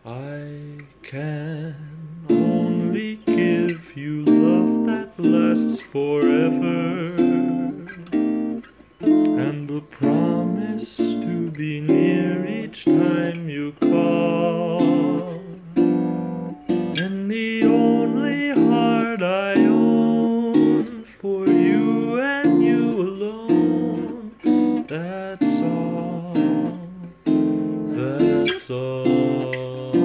I can only give you love that lasts forever, and the promise to be near each time you call, and the only heart I own for you and you alone. That's all, that's all.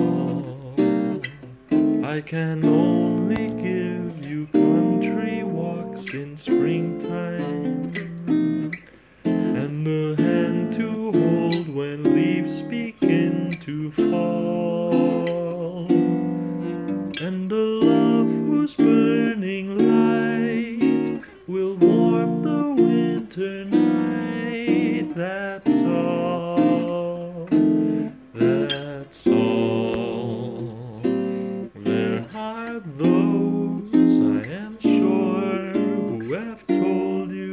I can only give you country walks in springtime, and a hand to hold when leaves begin to fall, and a love whose burning light will warm the winter night. That's all, that's all. There are those, I am sure, who have told you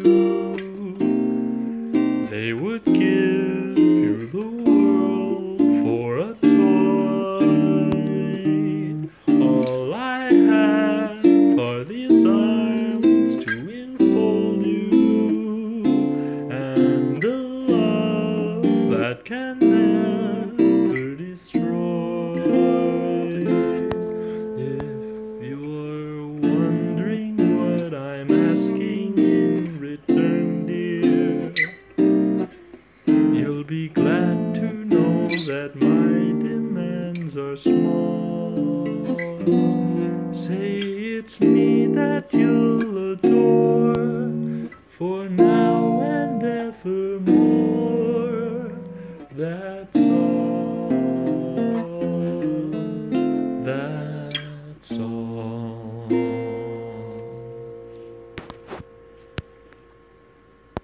they would give you the world for a toy. All I have are these arms to enfold you, and a love that can never destroy. If you're wondering what I'm asking in return, dear, you'll be glad to know that my demands are small. Say it's me that you'll adore, for now and evermore. That